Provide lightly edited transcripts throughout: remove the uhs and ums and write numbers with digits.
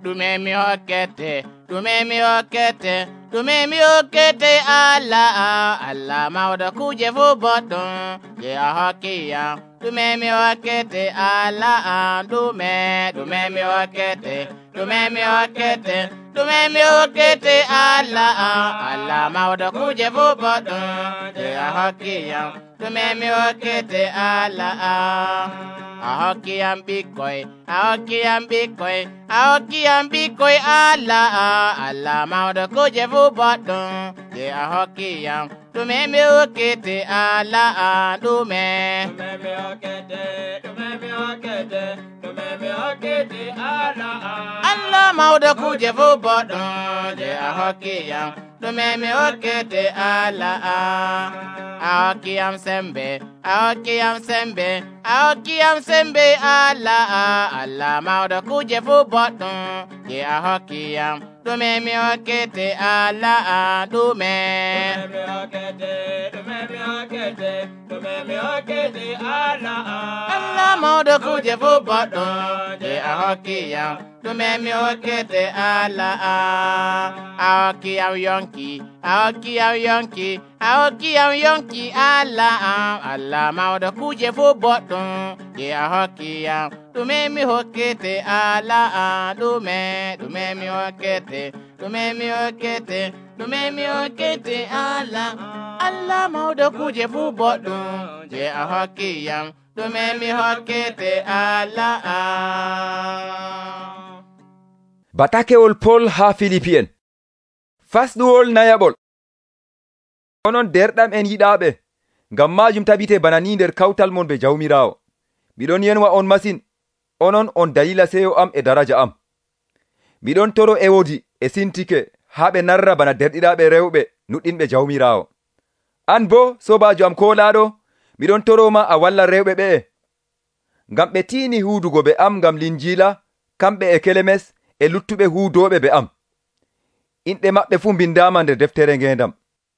ɗume mi hokkete, ɗume mi hokkete, ɗume mi hokkete Allah, Allah mawɗo kuje fu boɗɗum je a hokkiyam. Ɗume mi hokkete Allah, ɗume mi hokkete, ɗume mi hokkete, ɗume mi hokkete Allah, Allah mawɗo kuje fu boɗɗum je a hokkiyam. Ɗume mi hokkete Allah, a hokkiyam ɓikkoy, a hokkiyam ɓikkoy, a hokkiyam ɓikkoy Allah, Allah mawɗo kuje fu boɗɗum je a hokkiyam. Ɗume mi hokkete Allah, ɗume mi hokkete, ɗume mi hokkete, ɗume mi hokkete Allah, Allah mawɗo kuje fu boɗɗum je a hokkiyam. Ɗume mi hokkete Allah, a hokkiyam sembe, a hokkiyam sembe, a hokkiyam sembe Allah, Allah mawɗo kuje fu boɗɗum je a hokkiyam. Ɗume mi hokkete Allah, ɗume mi hokkete, ɗume mi hokkete, ɗume mi hokkete Allah, Allah mawɗo kuje fu boɗɗum je a hokkiyam. Ɗume mi hokkete Allah, a hokkiyam yonki, a hokkiyam yonki, a hokkiyam yonki Allah, Allah mawɗo kuje fu boɗɗum je a hokkiyam. Ɗume mi hokkete Allah, ɗume mi hokkete, ɗume mi hokkete, ɗume mi hokkete Allah, Allah mawɗo kuje fu boɗɗum je a hokkiyam. Ɗume mi hokkete Allah. Batakewol Pol ha Filipi'en fasɗuwol nayaɓol. Onon derɗam en yiɗaɓe, ngam majum tabite bana ni nder kawtal mon be jawmirawo. Miɗon yenwa on masin, onon on dalila seyo am e daraja am. Miɗon toro e wodi e Sintike ha ɓe narra bana derɗiraɓe rewɓe nuɗɗinɓe jawmirawo. An bo sobajo am kolaɗo, miɗon toroma a walla rewɓe ɓe, ngam ɓe tiini huudugo be am ngam linjila, kamɓe e Kelemes e luttuɓe huudoɓe be am. Inɗe maɓɓe fu bindama nder deftere ngendam.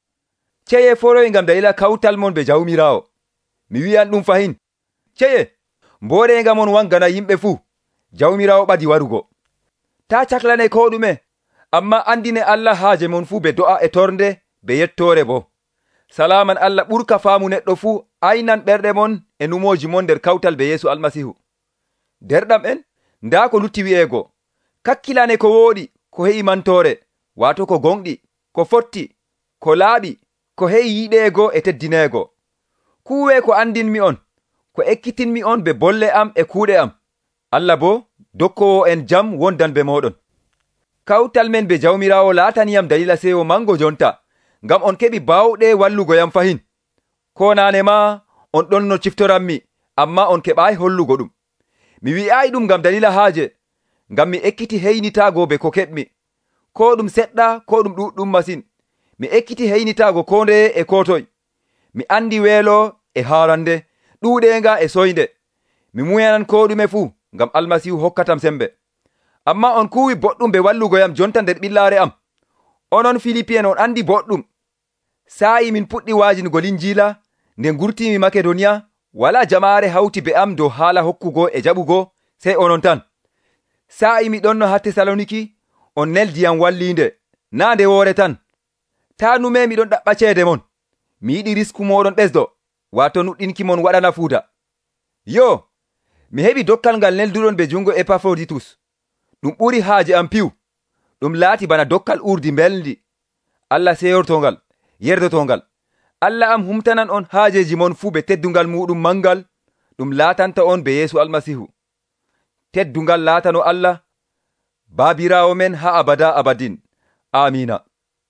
Ceye foroy ngam dalila kawtal mon be jawmirawo. Mi wi'an ɗum fahin. Ceye, mborenga mon wangana yimɓe fu, jawmirawo ɓadi warugo. Ta caklane ko ɗume, amma andine Allah haaje mon fu be do'a e torde be yettore bo. Salaman Allah ɓurka faamu neɗɗo fu aynan ɓerɗe mon e numoji mon nder kawtal be Yesu Almasihu. Derɗam en, nda ko lutti wi'ego. Kakkilane ko wooɗi, ko he'i mantore, wato ko gonɗi, ko fotti, ko laaɓi, ko he'i yiɗeego e teddineego. Kuwe ko andinmi on, ko ekkitinmi on be bolle am e kuuɗe am. Allah bo dokkowo en jam wondan be moɗon. Kawtal men be jawmirawo laataniyam dalila seyo mango jonta, ngam on keɓi bawɗe wallugo yam fahin. Ko nane ma on ɗon no ciftoranmi, amma on keɓai hollugo ɗum. Mi wi'ai ɗum ngam dalila haaje, ngam mi ekkiti heynitago be ko keɓmi. Ko ɗum seɗɗa, ko ɗum ɗuɗɗum masin. Mi ekkiti heynitago ko ndeye e ko toy. Mi andi weelo e haarande, ɗuuɗenga e soynde. Mi muyanan ko ɗume fu, ngam Almasihu hokkatam sembe. Amma on kuwi boɗɗum be wallugoyam jonta nder ɓillare am. Onon Filipi'en on andi boɗɗum. Sa'i min puɗɗi waajingo linjila, nde ngurtimi Makedoniya, wala jamaare hawti be am dow haala hokkugo e jaɓugo, sey onon tan. Sa'i mi ɗonno ha Tesaloniki, on neldiyam wallinde, na nde woore tan. Ta nume miɗon ɗaɓɓa ceede mon. Mi yiɗi risku moɗon ɓesdo, wato nuɗɗinki mon waɗana fuuda. Yo, mi heɓi dokkal ngal nelduɗon be jungo Epafroditus. Ɗum ɓuri haaje am piw. Ɗum laati bana dokkal urdi mbelndi. Allah seyortongal, yerdotongal. Allah am humtanan on haajeji mon fu be teddungal muɗum mangal, ɗum laatanta on be Yesu Almasihu. Teddungal laatano Allah, baabirawo men ha abada abadin. Amina.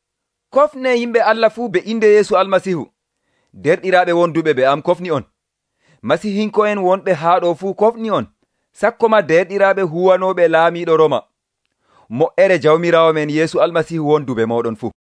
Kofne yimɓe Allah fu be inde Yesu Almasihu. Derɗiraɓe wonduɓe be am kofni on. Masihinko'en wonɓe haɗo fu kofni on. Sakkoma derɗiraɓe huwanoɓe laamiɗo Roma. Mo'ere jawmirawo men Yesu Almasihu wonduɓe moɗon fu.